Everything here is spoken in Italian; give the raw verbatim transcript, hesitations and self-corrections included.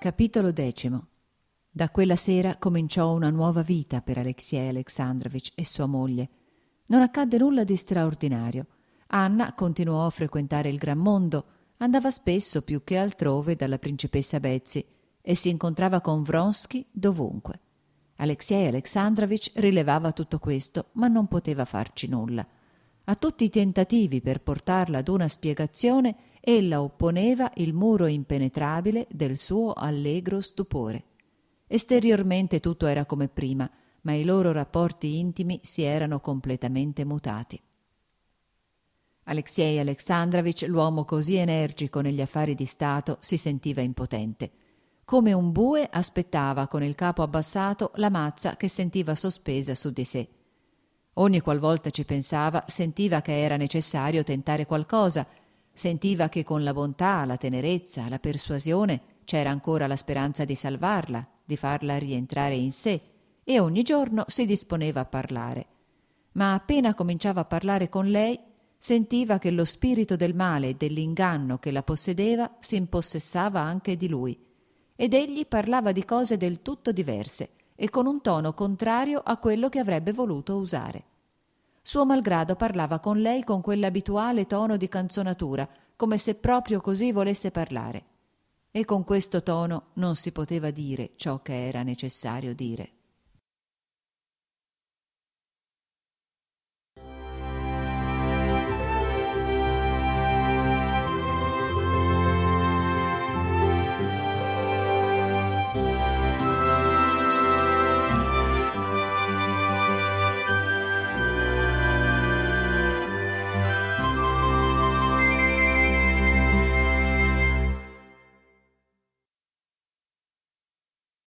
Capitolo decimo. Da quella sera cominciò una nuova vita per Aleksej Aleksandrovič e sua moglie. Non accadde nulla di straordinario. Anna continuò a frequentare il gran mondo, andava spesso più che altrove dalla principessa Betsy e si incontrava con Vronsky dovunque. Aleksej Aleksandrovič rilevava tutto questo, ma non poteva farci nulla. A tutti i tentativi per portarla ad una spiegazione, ella opponeva il muro impenetrabile del suo allegro stupore. Esteriormente tutto era come prima, ma i loro rapporti intimi si erano completamente mutati. Aleksej Aleksandrovič, l'uomo così energico negli affari di Stato, si sentiva impotente. Come un bue aspettava con il capo abbassato la mazza che sentiva sospesa su di sé. Ogni qualvolta ci pensava, sentiva che era necessario tentare qualcosa, sentiva che con la bontà, la tenerezza, la persuasione c'era ancora la speranza di salvarla, di farla rientrare in sé, e ogni giorno si disponeva a parlare. Ma appena cominciava a parlare con lei, sentiva che lo spirito del male e dell'inganno che la possedeva si impossessava anche di lui, ed egli parlava di cose del tutto diverse e con un tono contrario a quello che avrebbe voluto usare. Suo malgrado parlava con lei con quell'abituale tono di canzonatura, come se proprio così volesse parlare. E con questo tono non si poteva dire ciò che era necessario dire.